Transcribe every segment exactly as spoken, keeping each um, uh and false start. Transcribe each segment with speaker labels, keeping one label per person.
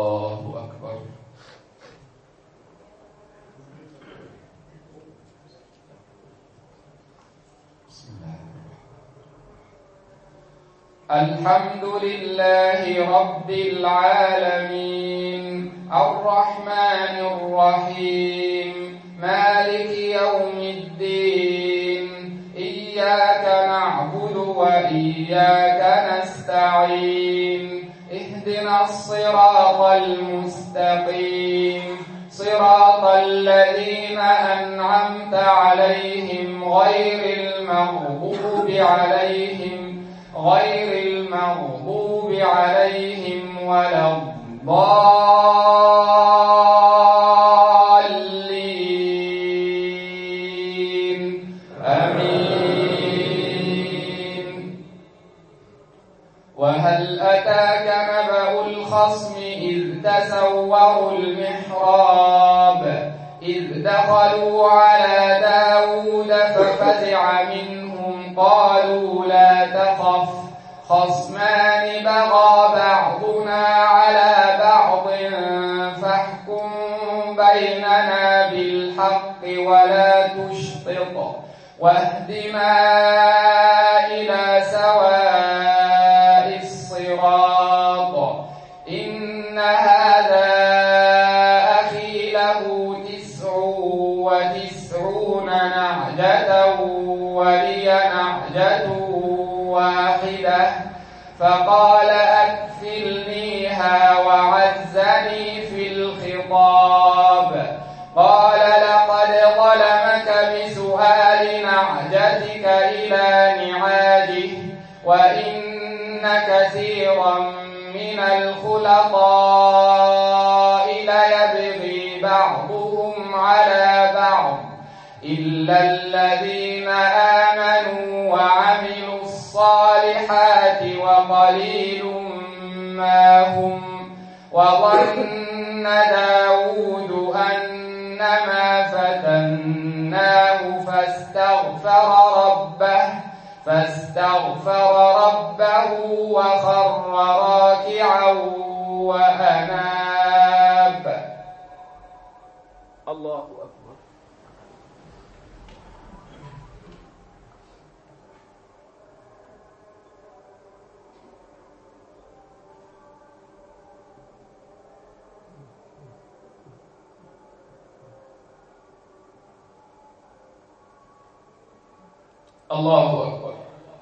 Speaker 1: الله أكبر. الحمد لله رب العالمين الرحمن الرحيم مالك يوم الدين إياك نعبد وإياك نستعين اهدنا الصراط المستقيم صراط الذين أنعمت عليهم غير المغضوب عليهم غير المغضوب عليهم ولا الضالين آمين. وهل أتاك نبأ الخصم إذ تسوروا المحراب إذ دخلوا على داود ففزع منهم قالوا لا تخف خصمان بغى بعضنا على بعض فاحكم بيننا بالحق ولا تشطط واهدنا إلى سواء الصراط إن هذا أخي له تسع وتسعون نعجة ولي نعجة واحدة فقال أكفلنيها وعزني في الخطاب قال لقد ظلمك بسؤال نعجتك إلى نعاجه وإن كثيرا من الخلطاء ليبغي بعضهم على بعض إلا الذين آمنوا وعملوا الصالحات وقليل ما هم وظن داود أنما فتناه فاستغفر ربه فاستغفر ربه وخر راكعا وأناب. الله أكبر. الله أكبر.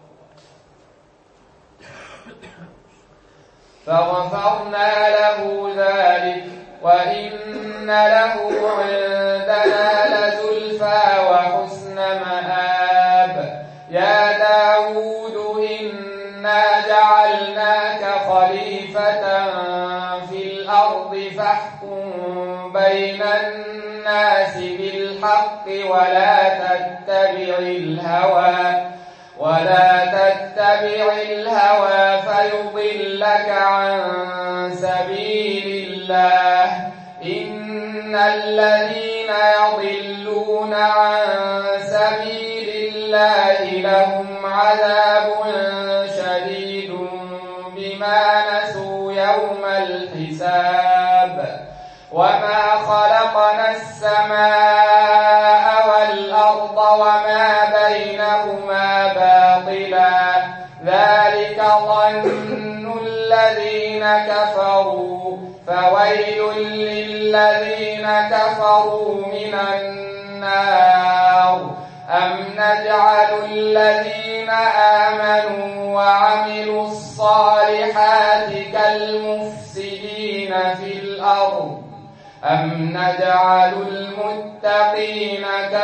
Speaker 1: فغفرنا له ذلك وإن له عندنا لزلفى وحسن مآب. يا داود إنا جعلناك خليفة في الأرض فاحكم بين الناس بالحق ولا تتبع الهوى ولا تتبع الهوى فيضلك عن سبيل الله إن الذين يضلون عن سبيل الله لهم عذاب شديد بما نسوا يوم الحساب. وما خلقنا السماء والأرض وما بينهما باطلا ذلك ظن الذين كفروا فويل للذين كفروا من النار. أم نجعل الذين آمنوا وعملوا الصالحات كالمفسدين في الأرض أم نجعل المتقين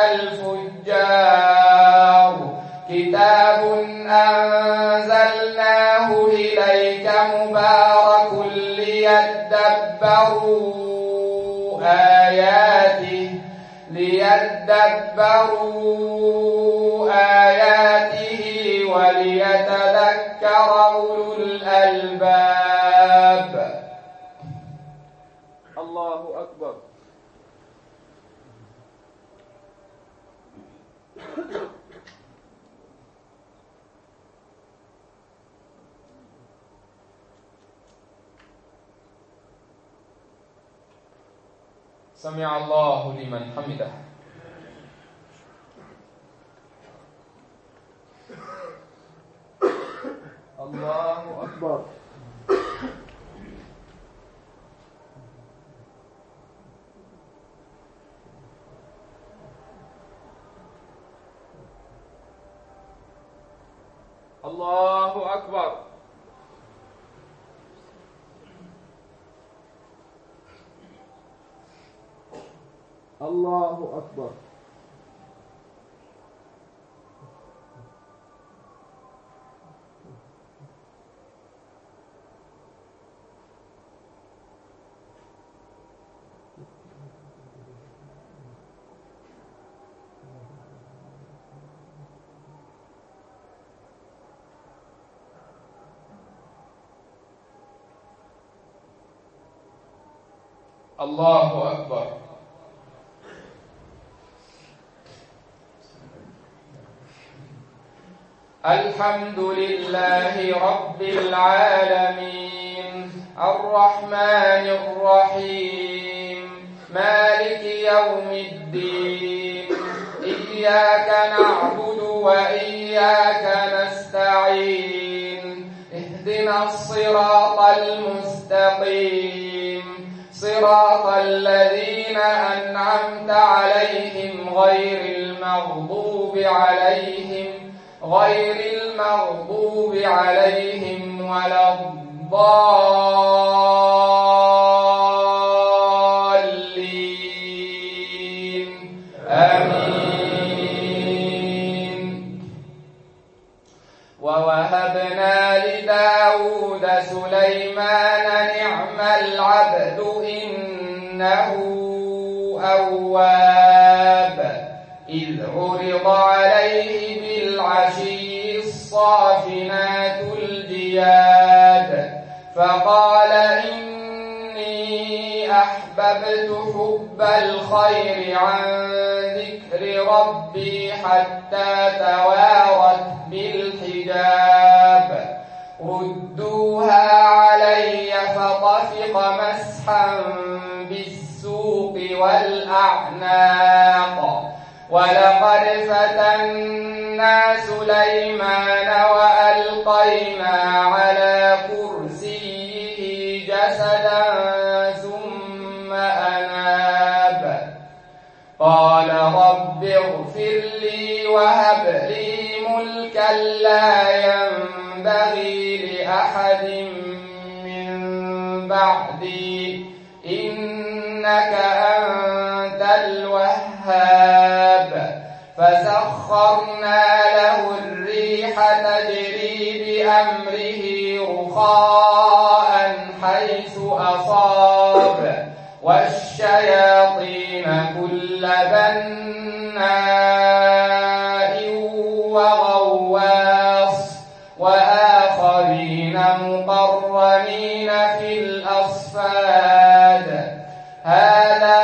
Speaker 1: كالفجار. كتاب أنزلناه إليك مبارك ليدبروا آياته ليدبروا آياته وليتذكر أولو الألباب. الله أكبر. سمع الله لمن حمده. الله أكبر. الله أكبر. الله أكبر. الله أكبر. الحمد لله رب العالمين الرحمن الرحيم مالك يوم الدين إياك نعبد وإياك نستعين اهدنا الصراط المستقيم صراط الذين أنعمت عليهم غير المغضوب عليهم غير المغضوب عليهم ولا الضالين آمين. ووهبنا لداود سليمان نعم العبد إنه أواب إذ عرض عليه بالعشي الصافنات الجياد فقال إني أحببت حب الخير عن ذكر ربي حتى توارت بالحجاب ردوها علي فطفق مسحا بالسوق والأعناق ولقد فتنا سليمان وألقينا على كرسيه جسدا ثم أناب قال رب اغفر لي وهب لي ملكا لا ينبغي لأحد من بعدي إنك أنت الوهاب فسخرنا له الريح تجري بأمره رخاء حيث أصاب والشياطين كل بناء وغواص وآخرين مقرنين في الأصفاد هذا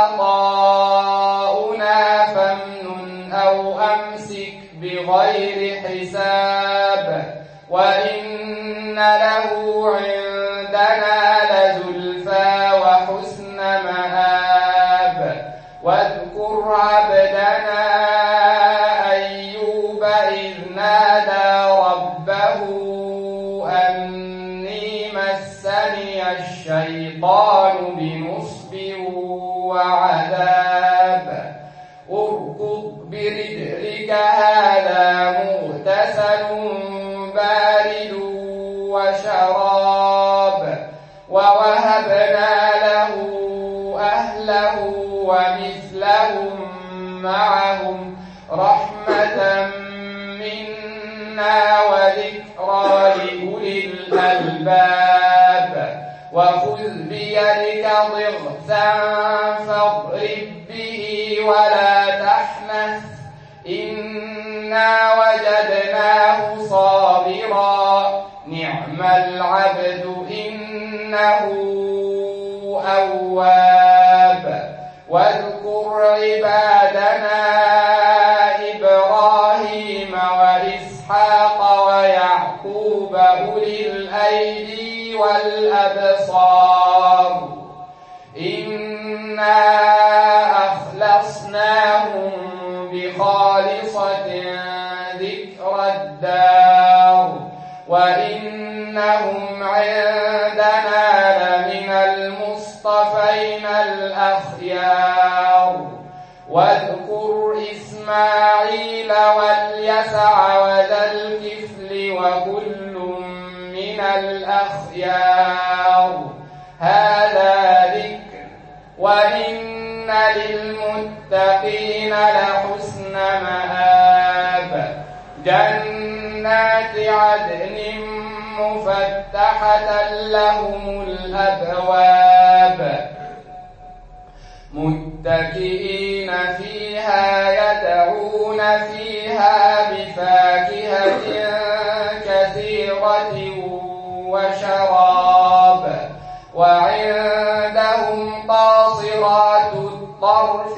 Speaker 1: عطاؤنا فامنن أو أمسك بغير حساب وإن له عندنا لزلفى وحسن مآب واذكر عبدنا أيوب إذ نادى ربه أني مسني الشيطان بنصب وعذاب اركض برجلك هذا مغتسل بارد وشراب ووهبنا له أهله ومثلهم معهم رحمة منا وذكرى لأولي الألباب وخذ بيدك ضغثا فاضرب به ولا تحنث إنا وجدناه صابرا نعم العبد إنه أواب واذكر عبادنا إبراهيم وإسحاق ويعقوب أولي الأيدي والأبصار إنا المصطفين الأخيار واذكر إسماعيل واليسع وذا الكفل وكل من الأخيار هذا ذكر وإن للمتقين لحسن مآب جنات عدن مفتحة لهم الأبواب متكئين فيها يدعون فيها بفاكهة كثيرة وشراب وعندهم قاصرات الطرف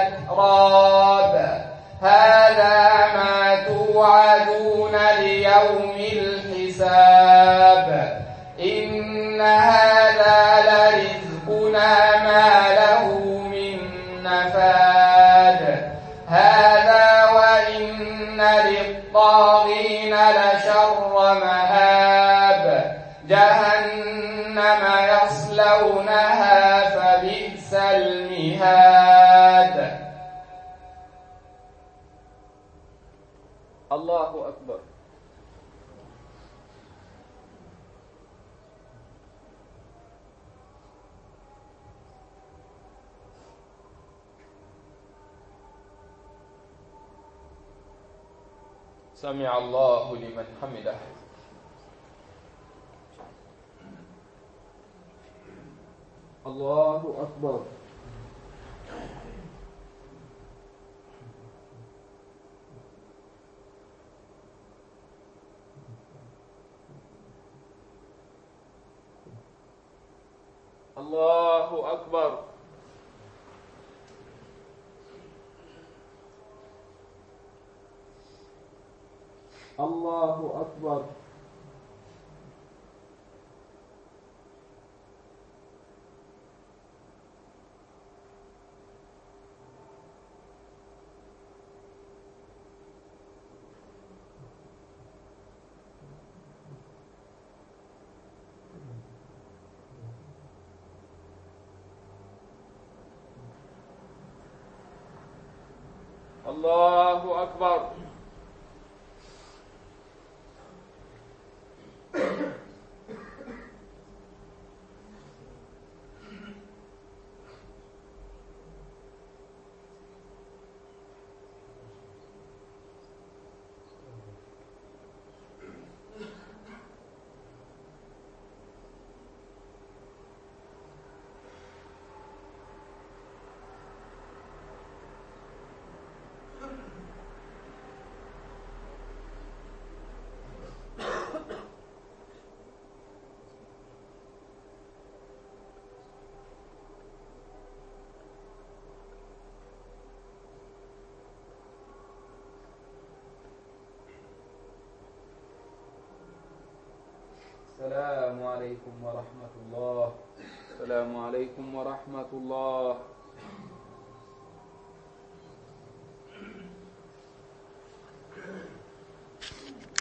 Speaker 1: أتراب هذا ما توعدون ليوم الحساب إن هذا لرزقنا ما له من نفاد هذا وإن للطاغين لشر مآب جهنم يصلونها فبئس المهاد.
Speaker 2: الله أكبر.
Speaker 1: سمع الله لمن حمده.
Speaker 2: الله أكبر. الله أكبر. الله أكبر. الله أكبر. السلام عليكم ورحمة الله. السلام عليكم ورحمة الله.